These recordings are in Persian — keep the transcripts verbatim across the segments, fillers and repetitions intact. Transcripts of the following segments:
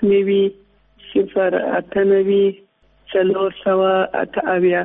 نوي صفر اته نوي څلور سوه اته اویا.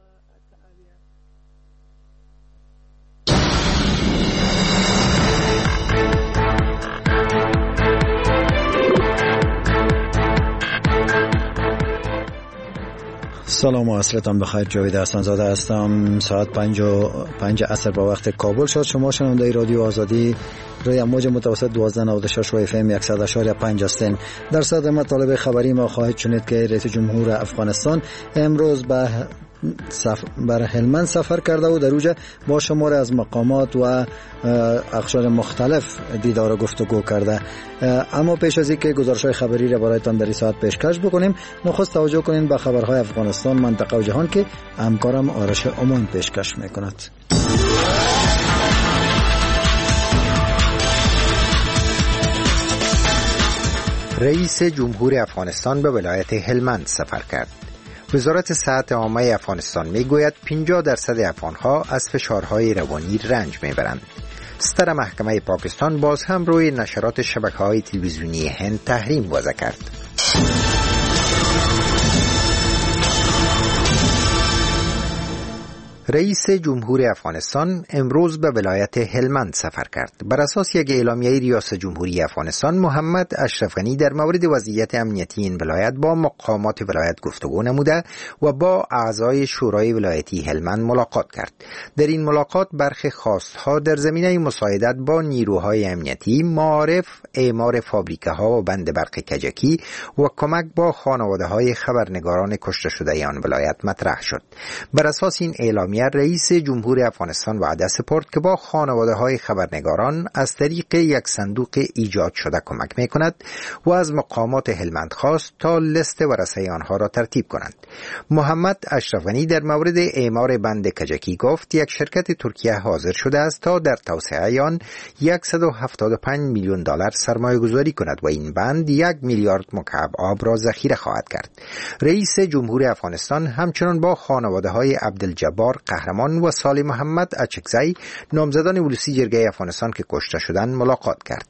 سلام و عصرتان بخیر. جاوید حسن زاده هستم. ساعت پنج و پنج عصر با وقت کابل شد. شما شنونده رادیو آزادی روی امواج متوسط دوازده نود و شش و اف ام صد و اشاری پنج هستین. در صدد مطالب خبری ما خواهید شنید که رئیس جمهور افغانستان امروز به سف... بر هلمند سفر کرده و در اوجه با شمار از مقامات و اقشار مختلف دیدار و گفتگو کرده. اما پیش از اینکه گزارش‌های خبری را برایتان در این ساعت پیشکش بکنیم، نخست توجه کنیم به خبرهای افغانستان، منطقه و جهان که همکارم آرش امان پیشکش میکند. رئیس جمهور افغانستان به ولایت هلمند سفر کرد. وزارت صحت عامه افغانستان میگوید پنجاه درصد افغانها از فشارهای روانی رنج میبرند. ستر محکمه پاکستان باز هم روی نشرات شبکه‌های تلویزیونی هند تحریم وضع کرد. رئیس جمهور افغانستان امروز به ولایت هلمند سفر کرد. بر اساس یک اعلامیه ریاست جمهوری افغانستان، محمد اشرف غنی در مورد وضعیت امنیتی این ولایت با مقامات ولایت گفتگو نموده و با اعضای شورای ولایتی هلمند ملاقات کرد. در این ملاقات برخی خواستها در زمینه مساعدت با نیروهای امنیتی، معارف، اعمار فابریکه‌ها و بند برق کجکی و کمک با خانواده‌های خبرنگاران کشته شده آن ولایت مطرح شد. بر اساس این اعلامیه رئیس جمهور افغانستان وعده سپرد که با خانواده‌های خبرنگاران از طریق یک صندوق ایجاد شده کمک می‌کند و از مقامات هلمند خواست تا لیست ورثه آنها را ترتیب کنند. محمد اشرف غنی در مورد اعمار بند کجکی گفت یک شرکت ترکیه حاضر شده است تا در توسعه آن صد و هفتاد و پنج میلیون دلار سرمایه گذاری کند و این بند یک میلیارد مکعب آب را ذخیره خواهد کرد. رئیس جمهور افغانستان همچنان با خانواده‌های عبدالجبار قهرمان و صالح محمد اچکزی، نامزدان ولسی جرگه افغانستان که کشته شدند، ملاقات کرد.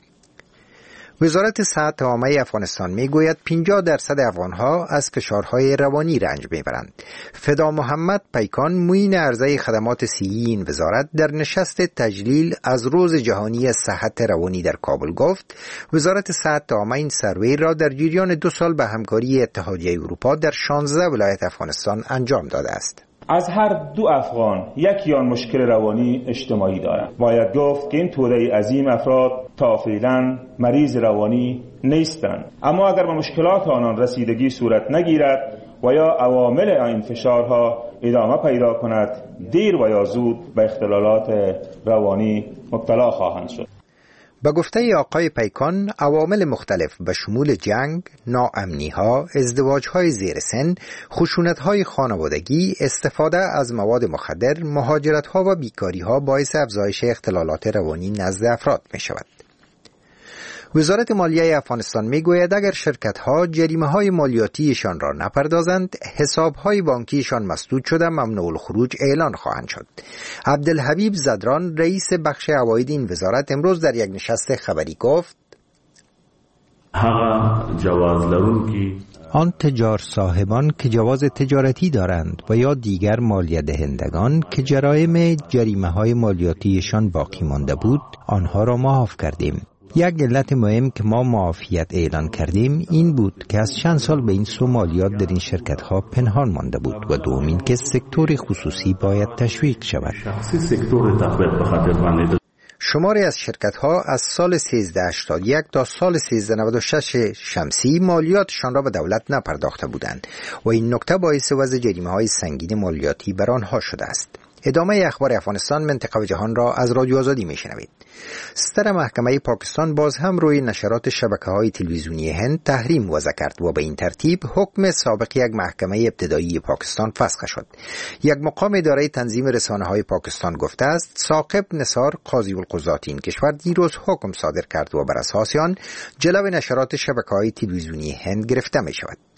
وزارت صحت عامه افغانستان میگوید پنجاه درصد افغانها از فشارهای روانی رنج میبرند. فدا محمد پیکان، معین عرضه خدمات صحی این وزارت، در نشست تجلیل از روز جهانی صحت روانی در کابل گفت وزارت صحت عامه این سروی را در جریان دو سال به همکاری اتحادیه اروپا در شانزده ولایت افغانستان انجام داده است. از هر دو افغان یک یا مشکل روانی اجتماعی دارند. باید گفت که این توده عظیم افراد تا فعلا مریض روانی نیستند، اما اگر به مشکلات آنان رسیدگی صورت نگیرد و یا عوامل این فشارها ادامه پیدا کند، دیر و یا زود به اختلالات روانی مبتلا خواهند شد. به گفته آقای پیکان، عوامل مختلف به شمول جنگ، ناامنی‌ها، ازدواج‌های زیر سن، خشونت‌های خانوادگی، استفاده از مواد مخدر، مهاجرت‌ها و بیکاری‌ها باعث افزایش اختلالات روانی نزد افراد می‌شود. وزارت مالیه افغانستان میگوید اگر شرکت‌ها جریمه‌های مالیاتیشان را نپردازند، حساب‌های بانکیشان مسدود شده ممنوع الخروج اعلان خواهند شد. عبدالحبیب زدران، رئیس بخش عواید این وزارت، امروز در یک نشست خبری گفت هغه جواز لرونکي آن تجار صاحبان که جواز تجارتی دارند و یا دیگر مالیه دهندگان که جرایم جریمه‌های مالیاتیشان باقی مانده بود، آنها را معاف کردیم. یک علت مهم که ما معافیت اعلان کردیم این بود که از چند سال به این سو مالیات در این شرکت‌ها پنهان مانده بود و دومین که سکتور خصوصی باید تشویق شود. شماری از شرکت‌ها از سال سیزده هشتاد و یک تا سال سیزده نود و شش شمسی مالیاتشان را به دولت نپرداخته بودند و این نکته باعث وضع جریمه‌های سنگین مالیاتی بر آنها شده است. ادامه اخبار افغانستان، منطقه و جهان را از رادیو آزادی میشنوید. ستر محکمه پاکستان باز هم روی نشرات شبکه‌های تلویزیونی هند تحریم وضع کرد و به این ترتیب حکم سابق یک محکمه ابتدایی پاکستان فسخ شد. یک مقام اداره تنظیم رسانه‌های پاکستان گفته است ثاقب نثار قاضی القضات این کشور دیروز حکم صادر کرد و بر اساس آن جلو نشرات شبکه‌های تلویزیونی هند گرفته می شود.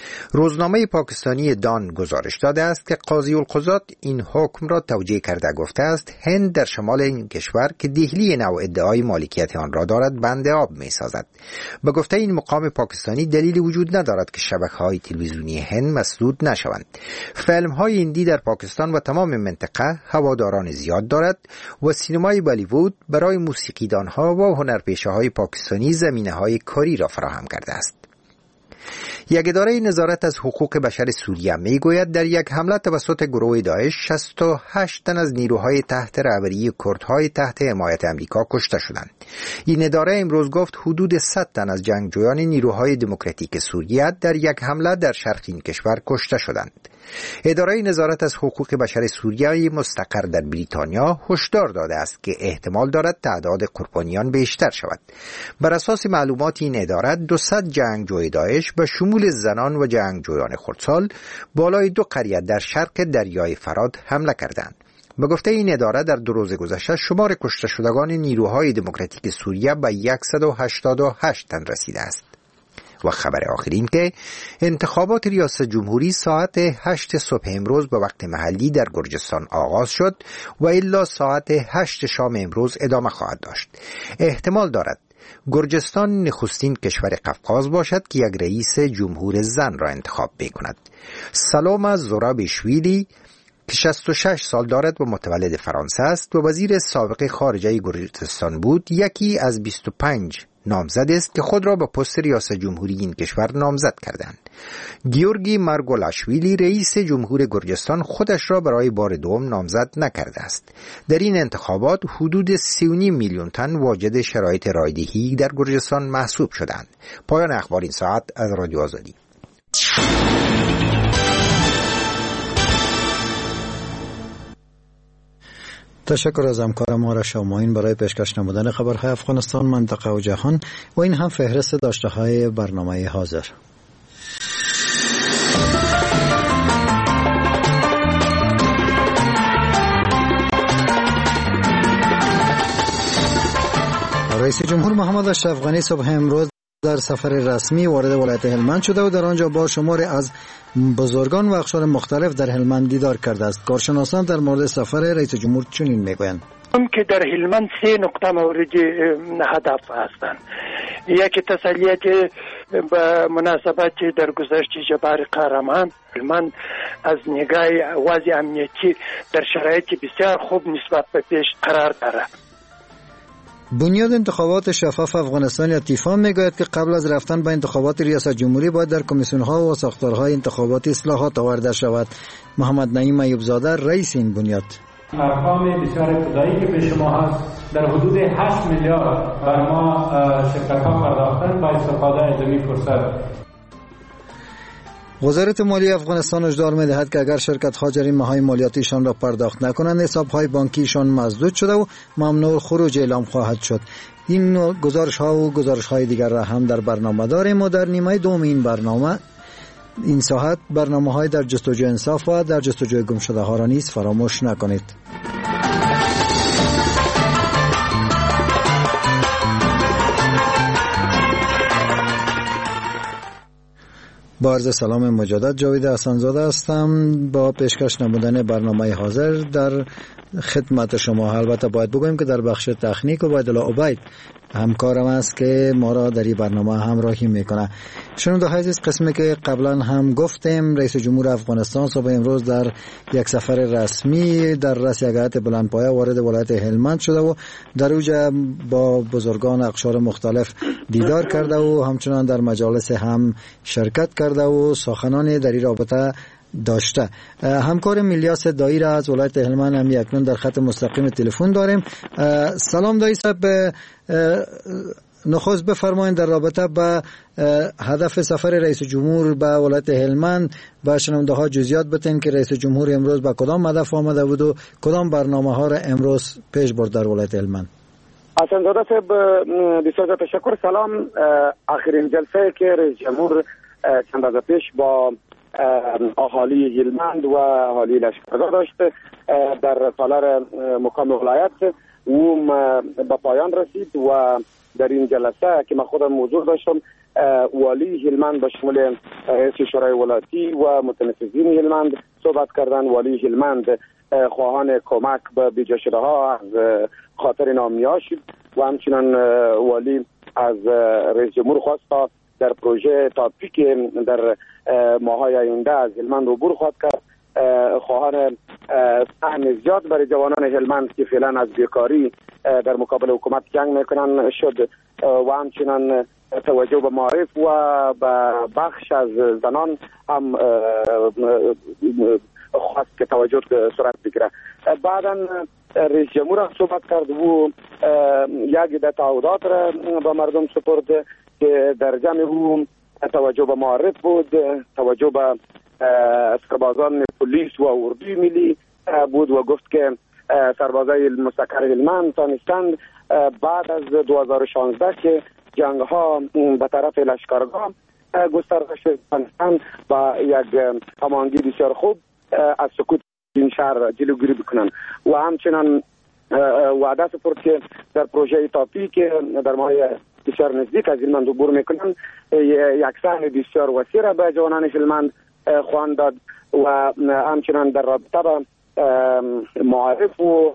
روزنامه پاکستانی دان گزارش داده است که قاضی القضات این حکم را توجیه کرده گفته است هند در شمال این کشور که دهلی نو ادعای مالکیت آن را دارد بند آب می سازد. به گفته این مقام پاکستانی دلیل وجود ندارد که شبکه‌های تلویزیونی هند مسدود نشوند. فیلم‌های هندی در پاکستان و تمام منطقه هواداران زیاد دارد و سینمای بالیوود برای موسیقیدانها و هنرپیشه‌های پاکستانی زمینه‌های کاری را فراهم کرده است. یک اداره نظارت از حقوق بشر سوریه می گوید در یک حمله توسط گروه داعش شصت و هشت تن از نیروهای تحت رهبری کردهای تحت حمایت امریکا کشته شدند. این اداره امروز گفت حدود صد تن از جنگجویان نیروهای دموکراتیک سوریه در یک حمله در شرق این کشور کشته شدند. اداره نظارت از حقوق بشر سوریه مستقر در بریتانیا هشدار داده است که احتمال دارد تعداد قربانیان بیشتر شود. بر اساس معلومات این اداره دویست جنگجوی داعش به شمول زنان و جنگجویان خردسال بالای دو قریه در شرق دریای فرات حمله کردند. به گفته این اداره در دو روز گذشته شمار کشته شدگان نیروهای دموکراتیک سوریه به صد و هشتاد و هشت تن رسیده است. و خبر آخرین که انتخابات ریاست جمهوری ساعت هشت صبح امروز به وقت محلی در گرجستان آغاز شد و الا ساعت هشت شام امروز ادامه خواهد داشت. احتمال دارد گرجستان نخستین کشور قفقاز باشد که یک رئیس جمهور زن را انتخاب بکند. سلام زورابیشویلی که شصت و شش سال دارد و متولد فرانسه است و وزیر سابق خارجه گرجستان بود، یکی از بیست و پنج نامزد است که خود را به پست ریاست جمهوری این کشور نامزد کردند. گیورگی مارگولاشویلی رئیس جمهور گرجستان خودش را برای بار دوم نامزد نکرده است. در این انتخابات حدود سی و نیم میلیون تن واجد شرایط رایدهی در گرجستان محسوب شدند. پایان اخبار این ساعت از رادیو آزادی. تشکر از همکار ما را شاماین برای پیشکش نمودن خبرهای افغانستان، منطقه و جهان و این هم فهرست داشته‌های برنامه حاضر. رئیس جمهور محمد اشرف غنی صبح امروز در سفر رسمی وارد ولایت هلمند شده و در آنجا با شماری از بزرگان و اقشار مختلف در هلمند دیدار کرده است. کارشناسان در مورد سفر رئیس جمهور چنین میگویند که در هلمند سه نقطه موردی هدف هستند. یکی تسلیت به مناسبت در گذشت جبار قهرمان، هلمند از نگاه وضع امنیتی در شرایط بسیار خوب نسبت به پیش قرار دارد. بنیاد انتخابات شفاف افغانستان یا تیفا میگوید که قبل از رفتن به انتخابات ریاست جمهوری باید در کمیسیون‌ها و ساختارهای انتخاباتی اصلاحات آورده شود. محمد نعیم ایوب زاده رئیس این بنیاد: ارقام بسیار ابتدایی که به شما هست در حدود هشت میلیارد بر ما شرکت‌ها پرداختن با استفاده از این فرصت. وزارت مالیه افغانستان هشدار می‌دهد که اگر شرکت‌ها جریمه‌های مالیاتیشان را پرداخت نکنند حساب‌های بانکیشان مسدود شده و ممنوع خروج اعلام خواهد شد. این گزارش‌ها و گزارش‌های دیگر را هم در برنامه داریم و در نیمه دوم این برنامه این ساعت برنامه‌های در جستجوی انصاف و در جستجوی گمشده‌ها را نیز فراموش نکنید. با عرض سلام مجدد، جاوید حسن‌زاده هستم با پیشکش نمودن برنامه حاضر در خدمت شما. البته باید بگویم که در بخش تکنیک و عبیدالله عبید همکارم است که ما را در این برنامه همراهی میکنه. شنونده‌های عزیز، قسمی که قبلا هم گفتیم رئیس جمهور افغانستان صبح امروز در یک سفر رسمی در رأس یک هیئت بلندپایه وارد ولایت هلمند شده و در اوجا با بزرگان اقشار مختلف دیدار کرده و همچنان در مجالس هم شرکت کرده و سخنان در این رابطه داشته. همکار میلیاس دایی را از ولایت هلمند هم اکنون در خط مستقیم تلفن داریم. سلام دایی صاحب، نخست بفرمایید در رابطه با هدف سفر رئیس جمهور به ولایت هلمند با شنونده ها جزئیات بتین که رئیس جمهور امروز با کدام هدف آمده بود و کدام برنامه ها را امروز پیش برد در ولایت هلمند. حسن‌زاده صاحب بسیار تشکر. سلام. آخرین جلسه که رئیس جمهور چند روز پیش با اهالی هلمند و اهالی لشکرگاه داشت در سالار مقام ولایت و به پایان رسید و در این جلسه که من خودم حضور داشتم والی هلمند به شمول رئیس شورای ولایتی و متنفذین هلمند صحبت کردند. والی هلمند خواهان کمک به بیجا شده ها از خاطر نامی‌ها شد و همچنان والی از رئیس جمهور خواست تا در پروژه تاپیک در ماهای آینده از هلمند عبور خواهد کرد. خواهان سهم زیاد برای جوانان هلمند که فعلا از بیکاری در مقابل حکومت جنگ میکنن شد و همچنان توجه به معارف و به بخش از زنان هم خواست که توجه صورت بگیره. بعدا رئیس جمهور صحبت کرد و یک عده تعهدات را به مردم سپرد که در جمع او توجه به معارف بود، توجه به سربازان پلیس و اردوی ملی بود و گفت که سربازای مستقر هلمند تانستند بعد از دو هزار و شانزده که جنگ ها به طرف لشکرگاه گسترده شد با یک هماهنگی بسیار خوب از سقوط این شهر جلوگیری بکنن و همچنان وعده سپرد که در پروژه تاپی که در ماه بسیار نزدیک از هلمند عبور میکنن یک سهم بسیار وسیع را به جوانان هلمند خواهند داد و همچنان در رابطه با معارف و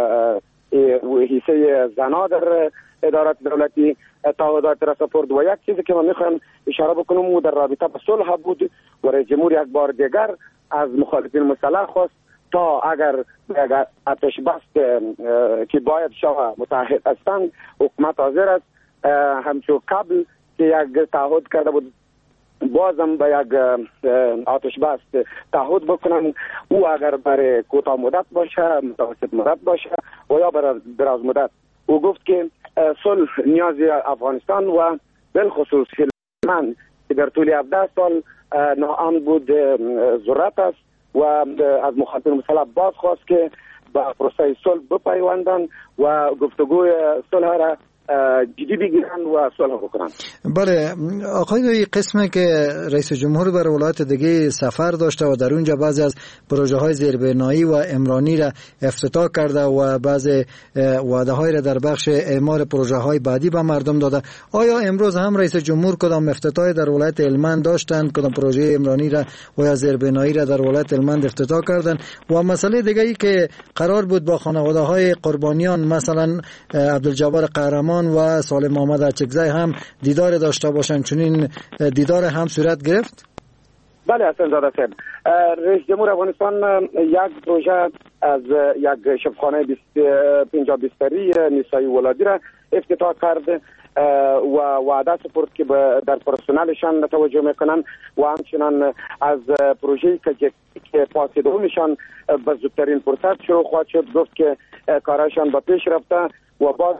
حیثه زنا در ادارات دولتی تعهدات را سپرد. و یک چیزی که من میخوام اشاره بکنم و در رابطه با صلح بود و رئیس جمهور یک بار دیگر از مخالفین مسلح خواست تا اگر آتش بس که باید شاه متحد هستند حکومت حاضر است همچون قبل که یک تعهد کرده بود بازم به یک آتش بس تعهد بکنن او اگر برای کوتاه مدت باشه متوسط مدت باشه و یا برای دراز مدت. او گفت که صلح نیاز افغانستان و بالخصوص هلمند که در طول هفده سال ناامن بود ضرورت است و از مخالفین مسلح باز خواست که به پروسه صلح بپیوندند و گفتگوی صلح را جدی بگیرن و صلح بکنن. بله آقای دوی، قسمی که رئیس جمهور بر ولایت دیگه سفر داشته و در اونجا بعضی از پروژه های زیربنایی و عمرانی را افتتاح کرده و بعضی وعده های را در بخش اعمار پروژه های بعدی به مردم داده، آیا امروز هم رئیس جمهور کدام افتتاح در ولایت هلمند داشتند، کدام پروژه عمرانی را و یا زیربنایی را در ولایت هلمند افتتاح کردند؟ و مسئله دیگه ای که قرار بود با خانواده های قربانیان مثلا عبدالجبار قهرمان و سالم محمد اچکزی هم دیدار داشته باشند، چنین دیدار هم صورت گرفت؟ بله حسن زاده صاحب، رئیس جمهور افغانستان یک پروژه از یک شفاخانه پنجاه بستری نسایی ولادی را افتتاح کرد و وعده سپرد که در پرسنلشان توجه میکنن و همچنان از پروژه‌ای که پاسدارانشان به زودترین فرصت شروع خواهد شد گفت که کارشان به پیش رفته و باز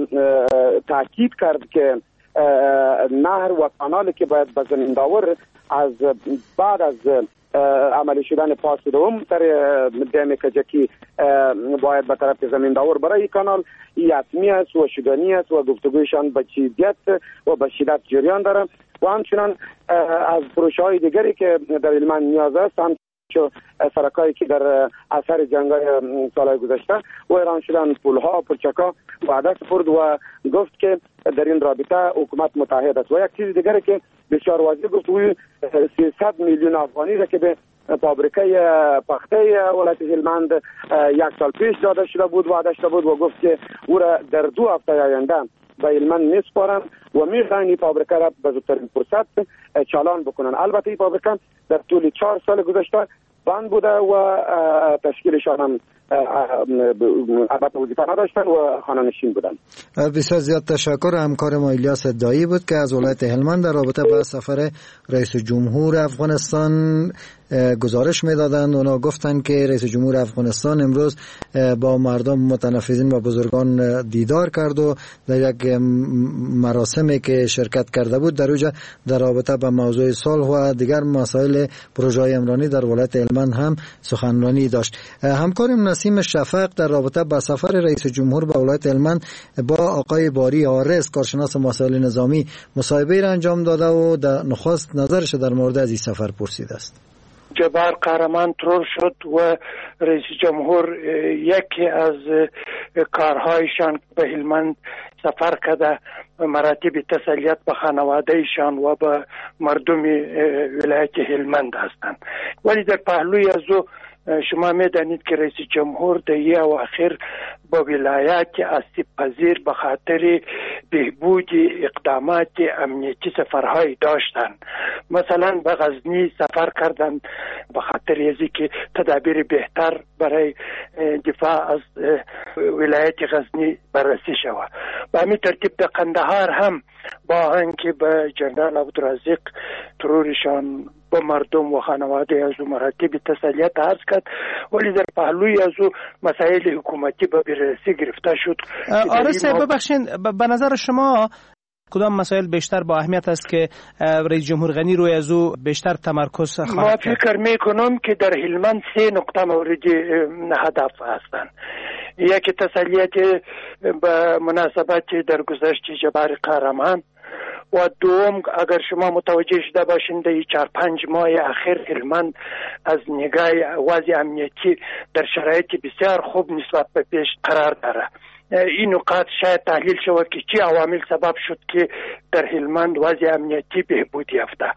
تاکید کرد که نهر و کانالی که باید به زمین داور از بعد از عملی شدن پاس دوم سر دم کجکی باید به طرف زمین داور برای کانال یاسمی است و شدنی است و گفتگویشان به جدیت و به شدت جریان داره و همچنان از پروژه های دیگری که در هلمند نیاز است هم چو سرکایی که در اثر جنگ‌های سالهای گذشته و ایران شدن پلها پلچکا وعده سپرد و گفت که در این رابطه حکومت متحد است. و یک چیز دیگری که بسیار واضح گفت و سیصد میلیون افغانی را که به فابریکه پخته ولایت هلمند یک سال پیش داده شده بود وعده شده بود و گفت که او را در دو هفته آینده به هلمند میسپارند و میخواهند این فابریکه را به زودترین فرصت چالان بکنن. البته این فابریکه در طول چهار سال گذشته بند بوده و تشکیلشان هم البته وظیفه نداشتن و خانه‌نشین بودن. بسیار زیاد تشکر. همکار ما الیاس دایی بود که از ولایت هلمند در رابطه با سفر رئیس جمهور افغانستان گزارش میدادند. اونا گفتند که رئیس جمهور افغانستان امروز با مردم متنفذین و بزرگان دیدار کرد و در یک مراسمی که شرکت کرده بود در اونجا در رابطه با موضوع صلح و دیگر مسائل پروژه عمرانی در ولایت هلمند هم سخنرانی داشت. همکارم نسیم شفق در رابطه با سفر رئیس جمهور به ولایت هلمند با آقای باری آرس کارشناس مسائل نظامی مصاحبه را انجام داده و در نخست نظرش در مورد از این سفر پرسیده است. جبار قهرمان ترور شد و رئیس جمهور یکی از کارهایشان به هلمند سفر کرده مراتب تسلیت به خانوادهشان و به مردم ولایت هلمند هستند. ولی در پهلوی از او شما میدانید که رئیس جمهور در یه اواخر با ولایت آسیب پذیر به خاطر بهبود اقدامات امنیتی سفرهای داشتند. مثلا به غزنی سفر کردند به خاطر ازی که تدابیر بهتر برای دفاع از ولایت غزنی بررسی شود. به همین ترتیب در قندهار هم با آنکه به جنرال عبدالرزاق ترورشان با مردم و خانواده از او مراتب تسلیت عرض کرد، ولی در پهلوی از او مسائل حکومتی به بررسی گرفته شد. آره صاحب ببخشید، به نظر شما کدام مسائل بیشتر با اهمیت است که رئیس جمهور غنی روی از او بیشتر تمرکز خواهد کرد؟ ما فکر میکنم که در هلمند سه نقطه موردی هدف هستند. یکی تسلیت به مناسبت در گذشت جبار قهرمان و دوم اگر شما متوجه شده باشین در چهار پنج ماه اخیر هلمند از نگاه وضع امنیتی در شرایط بسیار خوب نسبت به پیش قرار داره. این نقاط شاید تحلیل شود که چه عوامل سبب شد که در هلمند وضع امنیتی بهبود یافته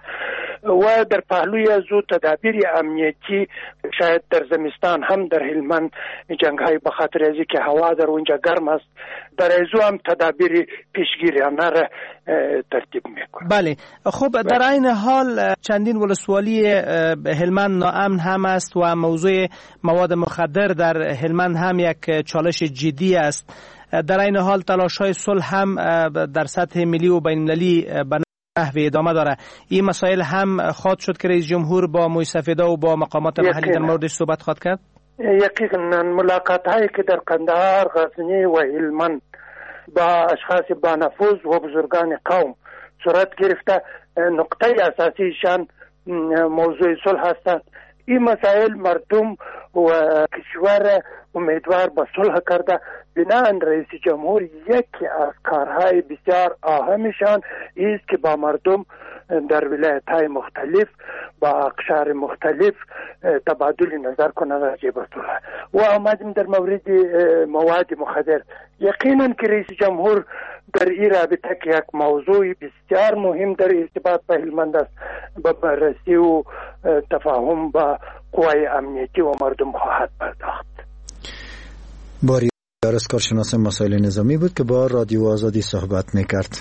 و در پهلوی از او تدابیر امنیتی شاید در زمستان هم در هلمند جنگ های به خاطر ازی که هوا در اونجا گرم است در از هم تدابیر پیشگیریانه را ترتیب میکنه. بله خب در این حال چندین ولسوالی هلمند ناامن هم است و موضوع مواد مخدر در هلمند هم یک چالش جدی است. در این حال تلاش های صلح هم در سطح ملی و بین المللی به نحو ادامه داره. این مسائل هم خواهد شد که رئیس جمهور با موسفیده و با مقامات محلی در موردش صحبت خواهد کرد؟ یقینا ملاقات هایی که در قندهار، غزنی و هلمند با اشخاص با نفوذ و بزرگان قوم صورت گرفته، نقطه اساسیشان موضوع صلح هستند. این مسائل مردم و کشور امیدوار به صلح کرده. بنابراین رئیس جمهور یکی از کارهای بسیار اهمشان است که با مردم در ولایت‌های مختلف با اقشار مختلف تبادل نظر کنند راجع به صلح. و آمدیم در مورد مواد مخدر. یقینا که رئیس جمهور در این رابطه که یک موضوع بسیار مهم در ارتباط با هلمند است به بررسی و تفاهم با قوای امنیتی و مردم خواهد پرداخت. باری یارس کارشناس مسائل نظامی بود که با رادیو آزادی صحبت میکرد.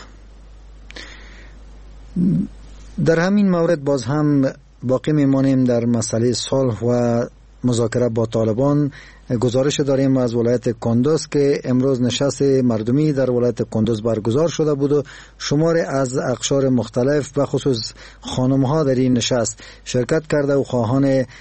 در همین مورد باز هم باقی میمانیم در مسئله صلح و مذاکره با طالبان. گزارش داریم از ولایت کندوز که امروز نشست مردمی در ولایت کندوز برگزار شده بود و شماری از اقشار مختلف و خصوص خانم‌ها در این نشست شرکت کرده و خواهان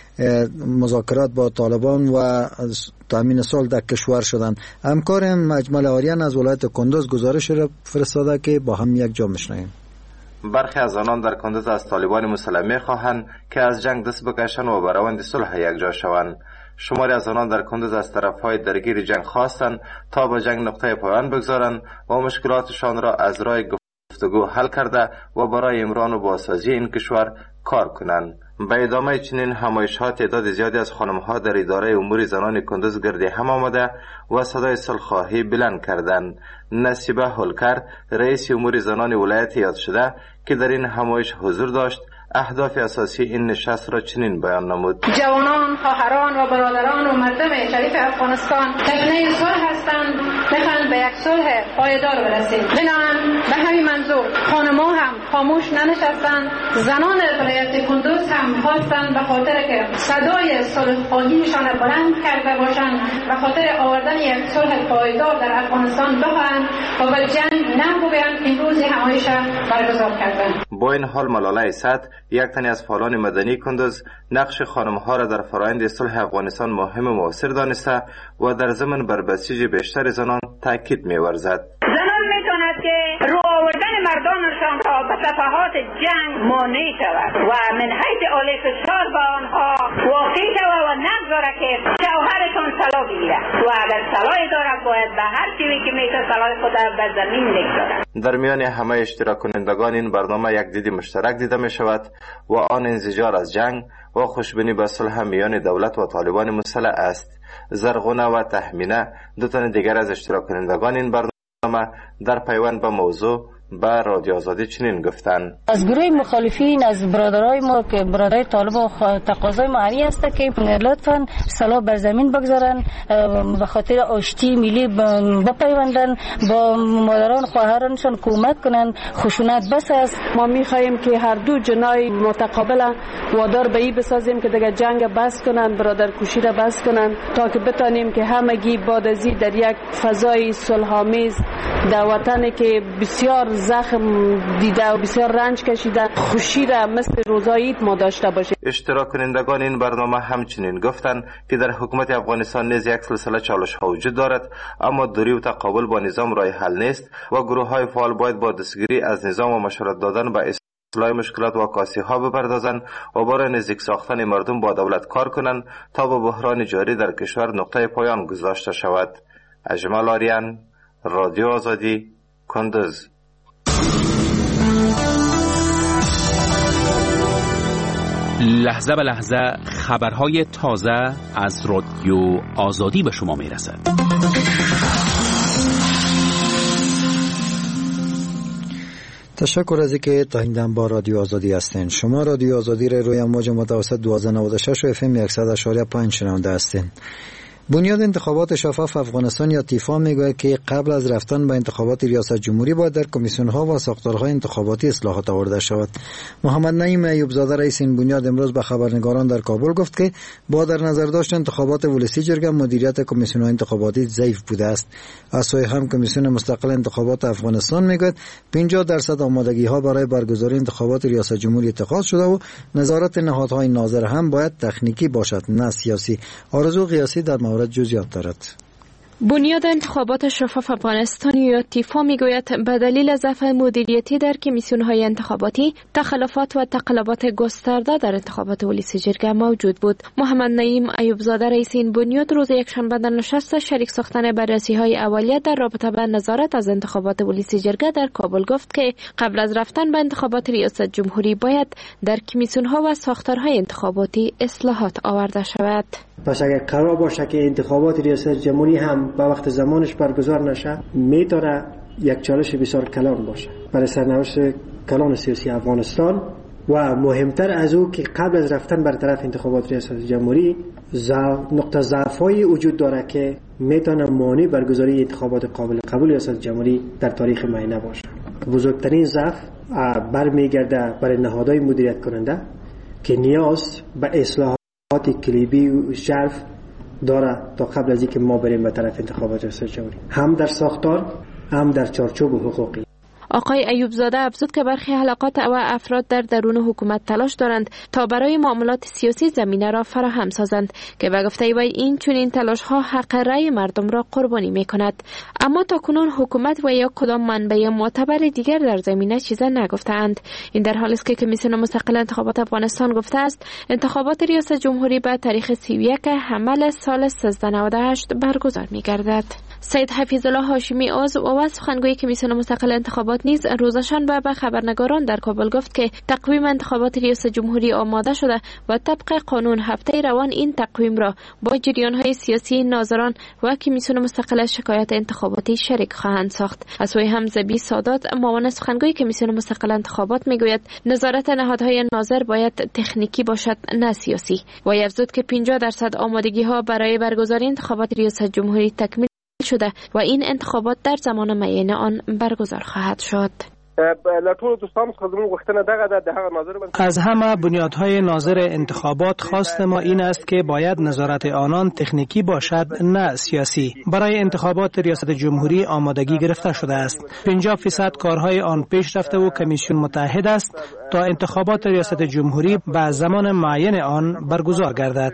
مذاکرات با طالبان و تامین صلح در کشور شدند. همکارم مجمل آریان از ولایت کندوز گزارش را فرستاده که با هم یک جا میشنویم. برخی از آنان در کندوز از طالبان مسلح خواهند که از جنگ دست بکشند و برآورد صلح یکجا شوند. شماری از آنان در کندوز از طرفهای درگیر جنگ خواستند تا با جنگ نقطه پایان بگذارند و مشکلاتشان را از راه گفتگو حل کرده و برای امران و بازسازی این کشور کار کنند. به ادامه چنین همایش‌ها تعداد زیادی از خانم‌ها در اداره امور زنان کندوز گرد هم آمده و صدای صلح‌خواهی بلند کردند. نصیبه هولکر رئیس امور زنان ولایت یاد شده که در این همایش حضور داشت اهداف اساسی این نشست را چنین بیان نمود: جوانان، خواهران و برادران و مردم شریف افغانستان تکنه صلح هستند، بخواهند به یک صلح پایدار برسیم. بنابراین به همین منظور خانم‌ها هم خاموش ننشستند. زنان ولایت کندوز هم خواستند به خاطر که صدای صلح خواهیشان بلند کرده باشند و خاطر آوردن یک صلح پایدار در افغانستان بخواهند و به جنگ نکوبند. امروز همایش برگزار کردند. با این حال ملاله صد یک تنی از فعالان مدنی کندوز نقش خانم‌ها را در فرآیند صلح افغانستان مهم و مؤثر دانسته و در ضمن بر بسیج بیشتر زنان تاکید می‌ورزد. زنان می‌تواند که رو آوردن مردانشان را به صفحات جنگ مانع شود و من حیث عالی فشار به آنها واقع شود و نگذارد که شوهرتان طلاق بگیرد و اگر طلاقی دارد باید به هر چیزی که میتواند طلاق خود را به زمین بگذارد. در میان همه اشتراک کنندگان این برنامه یک دید مشترک دیده می شود و آن انزجار از جنگ و خوشبینی به صلح میان دولت و طالبان مسلح است. زرغونه و تهمینه دو تن دیگر از اشتراک کنندگان این برنامه در پیوند به موضوع به رادیو آزادی چنین گفتند: از گروه مخالفین، از برادرای ما که برادرای طالب و تقاضای معری است که لطفاً سلاح بر زمین بگذارن، به خاطر آشتی ملی بپیوندن، با مادران خواهرانشان کمک کنن. خشونت بس است. ما میخواهیم که هر دو جنای متقابل وادار به این بسازیم که دیگه جنگ بس کنن، برادر کشی را بس کنن، تا که بتانیم که همگی بعد از این در یک فضای صلح‌آمیز در وطنی که بسیار زخم دیده و بسیار رنج کشیده خوشی را مثل روزای عید ما داشته باشیم. اشتراک کنندگان این برنامه همچنین گفتند که در حکومت افغانستان نیز یک سلسله چالش‌ها وجود دارد، اما دوری و تقابل با نظام راه حل نیست و گروه‌های فعال باید با دستگیری از نظام و مشورت دادن به اصلاح مشکلات و عکاسی‌ها بپردازند و برای نزدیک ساختن مردم با دولت کار کنند تا به بحران جاری در کشور نقطه پایان گذاشته شود. اجمل آریان، رادیو آزادی، کندز. لحظه به لحظه خبرهای تازه از رادیو آزادی به شما میرسد. تشکر از اینکه تا این دم با رادیو آزادی هستین. شما رادیو آزادی را روی موج متوسط دوازده نود و شش و اف ام صد و پنج شنونده هستین. بنیاد انتخابات شفاف افغانستان یا تیفا میگوید که قبل از رفتن به انتخابات ریاست جمهوری باید در کمیسیون ها و ساختارهای انتخاباتی اصلاحات آورده شود. محمد نعیم ایوب زاده رئیس این بنیاد امروز به خبرنگاران در کابل گفت که با در نظر داشت انتخابات ولسی جرگه مدیریت کمیسیون های انتخاباتی ضعیف بوده است. از سوی هم کمیسیون مستقل انتخابات افغانستان میگوید پنجاه درصد آمادگی ها برای برگزاری انتخابات ریاست جمهوری اتخاذ شده و نظارت نهادهای ناظر هم باید تکنیکی باشد نه سیاسی. آرزو قیاسی در مورد جزئیات دارد. بنیاد انتخابات شفاف افغانستان یا تیفا میگوید به دلیل ضعف مدیریتی در کمیسیون‌های انتخاباتی تخلفات و تقلبات گسترده در انتخابات ولسی جرگه موجود بود. محمد نعیم ایوب زاده رئیس این بنیاد روز یکشنبه در نشست شریک ساختن بررسی‌های اولیه در رابطه با نظارت از انتخابات ولسی جرگه در کابل گفت که قبل از رفتن به انتخابات ریاست جمهوری باید در کمیسیون‌ها و ساختارهای انتخاباتی اصلاحات آورده شود. پس اگر قرار باشه که انتخابات ریاست جمهوری هم به وقت زمانش برگزار نشه، میتونه یک چالش بسیار کلان باشه برای سرنوشت کلان سیاسی افغانستان و مهمتر از او که قبل از رفتن بر طرف انتخابات ریاست جمهوری نقطه ضعفی وجود داره که میتونه مانع برگزاری انتخابات قابل قبول ریاست جمهوری در تاریخ معینه باشه. بزرگترین ضعف برمیگرده برای نهادهای مدیریت کننده که نیاز به اصلاح کلیبی و ژرف داره تا قبل از اینکه ما بریم به طرف انتخابات ریاست جمهوری، هم در ساختار هم در چارچوب حقوقی. آقای ایوب زاده افزود که برخی حلقات و افراد در درون حکومت تلاش دارند تا برای معاملات سیاسی زمینه را فراهم سازند که به گفته وی این چنین تلاش ها حق رأی مردم را قربانی می کند. اما تاکنون حکومت و یا کدام منبع معتبر دیگر در زمینه چیزی نگفتند. این در حالی است که کمیسیون مستقل انتخابات افغانستان گفته است انتخابات ریاست جمهوری به تاریخ سی و یک حمل سال سیزده نود و هشت برگزار می گردد. سید حفیظ الله هاشمی عضو و سخنگوی کمیسیون مستقل انتخابات نیز روز شنبه به خبرنگاران در کابل گفت که تقویم انتخابات ریاست جمهوری آماده شده و طبق قانون هفته روان این تقویم را با جریان‌های سیاسی ناظران و کمیسیون مستقل شکایت انتخاباتی شریک خواهند ساخت. از سوی هم زبی سادات معاون سخنگوی کمیسیون مستقل انتخابات میگوید نظارت نهادهای ناظر باید تکنیکی باشد نه سیاسی و افزود که پنجاه درصد آمادگی ها برای برگزاری انتخابات ریاست جمهوری تکمیل شده و این انتخابات در زمان معین آن برگزار خواهد شد. از همه بنیادهای ناظر انتخابات خواست ما این است که باید نظارت آنان تکنیکی باشد نه سیاسی. برای انتخابات ریاست جمهوری آمادگی گرفته شده است. پنجاه درصد کارهای آن پیش رفته و کمیسیون متحد است تا انتخابات ریاست جمهوری به زمان معین آن برگزار گردد.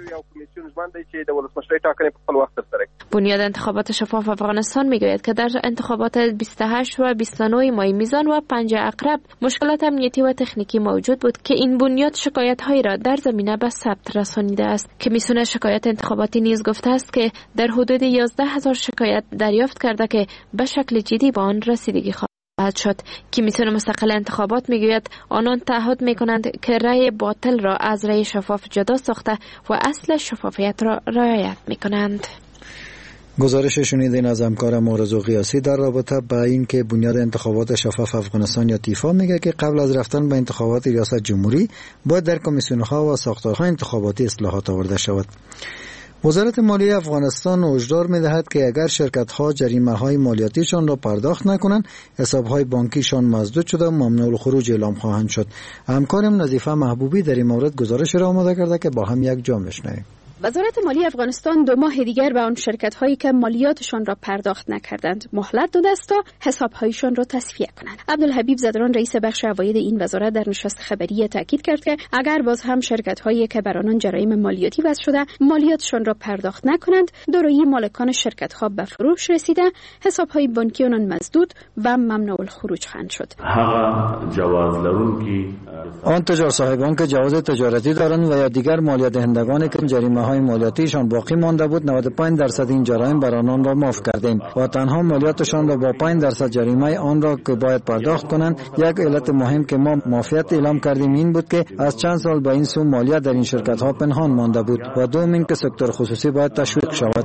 بنیاد انتخابات شفاف افغانستان میگوید که در انتخابات بیست و هشت و بیست و نه ماه میزان و پنج عقرب مشکلات امنیتی و تکنیکی موجود بود که این بنیاد شکایت‌هایی را در زمینه به ثبت رسانیده است. کمیسیون شکایت انتخاباتی نیز گفته است که در حدود یازده هزار شکایت دریافت کرده که به شکل جدی به آن رسیدگی خواهد شد. کمیسیون مستقل انتخابات میگوید آنان تعهد میکنند که رأی باطل را از رأی شفاف جدا ساخته و اصل شفافیت را رعایت میکنند. گزارش شنیدین از همکارم آرزو قیاسی در رابطه با این که بنیاد انتخابات شفاف افغانستان یا تیفا میگه که قبل از رفتن به انتخابات ریاست جمهوری باید در کمیسیون‌ها و ساختارهای انتخاباتی اصلاحات آورده شود. وزارت مالیه افغانستان هشدار می‌دهد که اگر شرکت‌ها جریمه‌های مالیاتیشان را پرداخت نکنند، حساب‌های بانکیشان مسدود شده و ممنوع الخروج اعلام خواهند شد. همکارم نظیفه محبوبی در این مورد گزارش را آماده کرده که با هم یک جا می‌شنویم. وزارت مالیه افغانستان دو ماه دیگر به آن شرکت‌هایی که مالیاتشان را پرداخت نکردند مهلت داده است تا حساب‌هایشان را تصفیه کنند. عبدالحبیب زدران رئیس بخش عواید این وزارت در نشست خبری تاکید کرد که اگر باز هم شرکت‌هایی که بر آنان جرایم مالیاتی وضع شده مالیاتشان را پرداخت نکنند، دورویی مالکان شرکت‌ها به فروش رسیده، حساب‌های بانکی آنان مسدود و ممنوع الخروج خواهند شد. هغه جواز لرونکي آن تجار صاحبان که جواز تجارتی دارند و یا دیگر مالیات دهندگانی که جریمه‌های مالیاتیشان باقی مانده بود، نود و پنج درصد این جرایم بر آنان را معاف کردیم و تنها مالیاتشان را با پنج درصد جریمه آن را که باید پرداخت کنند. یک علت مهم که ما معافیت اعلام کردیم این بود که از چند سال به این سو مالیات در این شرکت‌ها پنهان مانده بود و دوم اینکه سکتور خصوصی باید تشویق شود.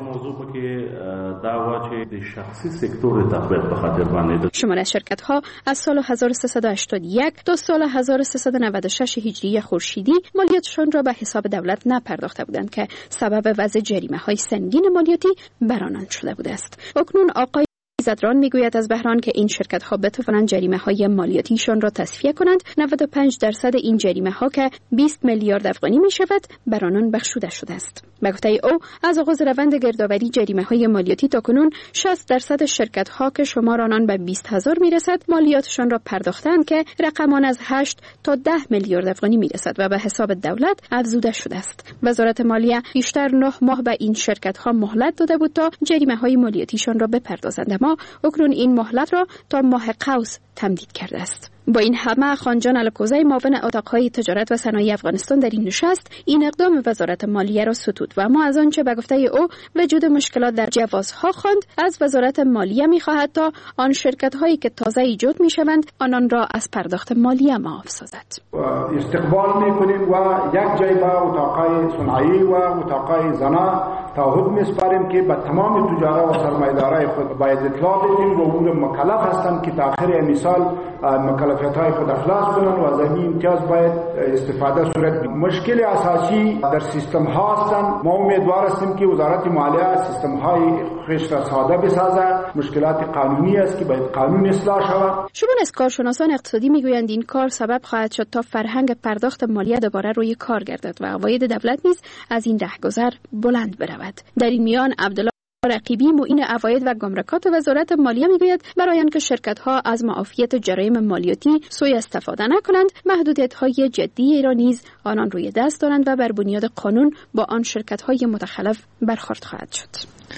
شمار از شرکت‌ها از سال هزار و سیصد و هشتاد و یک تا سال هزار و سیصد و نود و شش هجری خورشیدی مالیاتشان را به حساب دولت نپرداخته بودند که سبب وضع جریمه‌های سنگین مالیاتی بر آنان شده بوده است. اکنون آقای زدران میگوید از بحران که این شرکت‌ها بتوانند جریمه‌های مالیاتیشان را تصفیه کنند، نود و پنج درصد این جریمه‌ها که بیست میلیارد افغانی میشود بر آنان بخشوده شده است. به گفته او از آغاز روند گردآوری جریمه‌های مالیاتی تاکنون شصت درصد شرکت‌ها که شمار آنان به بیست هزار میرسد مالیاتشان را پرداختند که رقم آن از هشت تا ده میلیارد افغانی میرسد و به حساب دولت افزوده شده است. وزارت مالیه بیشتر نه ماه به این شرکت‌ها مهلت داده بود تا جریمه‌های مالیاتیشان را بپردازند، اما اکنون این مهلت را تا ماه قوس تمدید کرده است. با این همه خانجان الکوزی معاون اتاقهای تجارت و صنایع افغانستان در این نشست این اقدام وزارت مالیه را ستود و اما از آنچه به گفته او وجود مشکلات در جوازها خواند، از وزارت مالیه می‌خواهد تا آن شرکت‌هایی که تازه ایجاد می‌شوند آنان را از پرداخت مالیه معاف سازد. استقبال می‌کنیم و یک جای با اتاقهای صنایع و اتاقهای زنا تعهد می‌سپاریم که به تمام تجارا و سرمایه‌دارای خود باید اطلاع بدیم و امور مکلف هستند که تا آخر مثال مکلفیت‌های خود اخلاص کنند و از این امتیاز باید استفاده صورت بگیرد. مشکل اساسی در سیستم ها هستند. ما امیدوار هستیم که وزارت مالیه سیستم های خیش را ساده بسازد. مشکلات قانونی است که باید قانون اصلاح شود. شمار از کارشناسان اقتصادی میگویند این کار سبب خواهد شد تا فرهنگ پرداخت مالیه دوباره روی کار گردد و عواید دولت نیز از این رهگذر بلند برود. در این میان عبدالله رقیبی معین عواید و گمرکات وزارت مالیه میگوید برای آنکه شرکت‌ها از معافیت جرایم مالیاتی سوء استفاده نکنند، محدودیت‌های جدی را نیز آنان روی دست دارند و بر بنیاد قانون با آن شرکت‌های متخلف برخورد خواهد شد.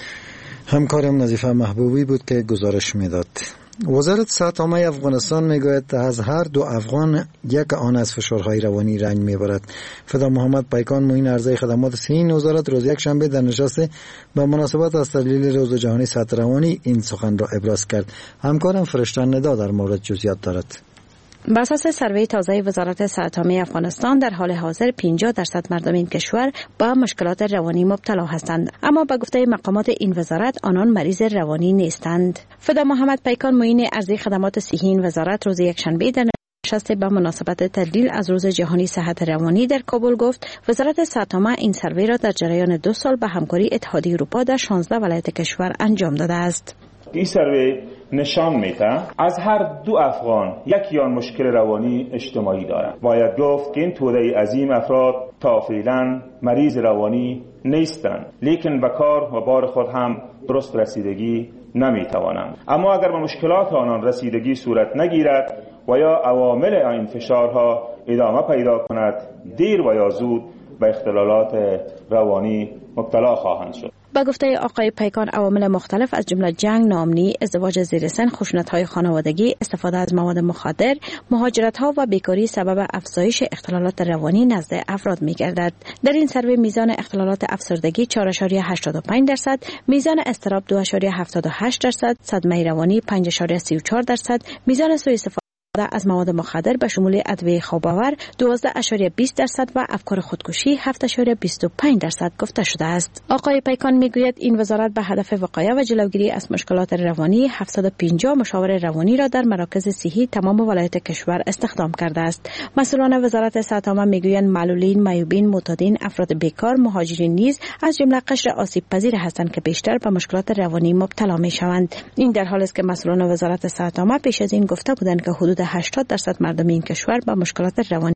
همکارم نظیفه محبوبی بود که گزارش میداد. وزارت صحت عامه افغانستان میگوید از هر دو افغان یک آن از فشارهای روانی رنج میبرد. فدا محمد پیکان معین عرضه خدمات صحی این وزارت روز یک شنبه در نشست به مناسبت از تحلیل روز جهانی صحت روانی این سخن را ابراز کرد. همکارم فرشته ندا در مورد جزئیات دارد. بر اساس سروی تازه وزارت صحت عامه افغانستان در حال حاضر پنجاه درصد مردم این کشور با مشکلات روانی مبتلا هستند، اما به گفته مقامات این وزارت آنان مریض روانی نیستند. فدا محمد پیکان معین ارزی خدمات صحی این وزارت روز یکشنبه در نشست به مناسبت تحلیل از روز جهانی صحت روانی در کابل گفت وزارت صحت عامه این سروی را در جریان دو سال به همکاری اتحادیه اروپا در شانزده ولایت کشور انجام داده است. این سروی نشان میده از هر دو افغان یک یا مشکل روانی اجتماعی دارند. باید گفت که این توده عظیم افراد تا فعلا مریض روانی نیستند، لیکن به کار و بار خود هم درست رسیدگی نمیتوانند. اما اگر به مشکلات آنان رسیدگی صورت نگیرد و یا عوامل این فشارها ادامه پیدا کند، دیر و یا زود به اختلالات روانی مبتلا خواهند شد. با گفته آقای پیکان عوامل مختلف از جمله جنگ، ناامنی، ازدواج زیر سن، خشونت‌های خانوادگی، استفاده از مواد مخدر، مهاجرت‌ها و بیکاری سبب افزایش اختلالات روانی نزد افراد می‌گردد. در این سروی میزان اختلالات افسردگی چهار ممیز هشتاد و پنج درصد، میزان اضطراب دو ممیز هفتاد و هشت درصد، صدمه روانی پنج ممیز سی و چهار درصد، میزان سوء استفاده از مواد مخدر به شمول ادویه خواب‌آور دوازده اشاریه بیست درصد و افکار خودکشی هفت اشاریه بیست و پنج درصد گفته شده است. آقای پیکان میگوید این وزارت به هدف وقایه و جلوگیری از مشکلات روانی هفتصد و پنجاه مشاور روانی را در مراکز صحی تمام ولایت کشور استخدام کرده است. مسئولان وزارت صحت عامه میگویند معلولین، معیوبین، معتادین، افراد بیکار، مهاجرین نیز از جمله قشر آسیب پذیر هستند که بیشتر به مشکلات روانی مبتلا میشوند. این در حالی است که مسئولان وزارت صحت عامه پیش از این گفته بودند که حدود هشتاد درصد مردم این کشور با مشکلات روانی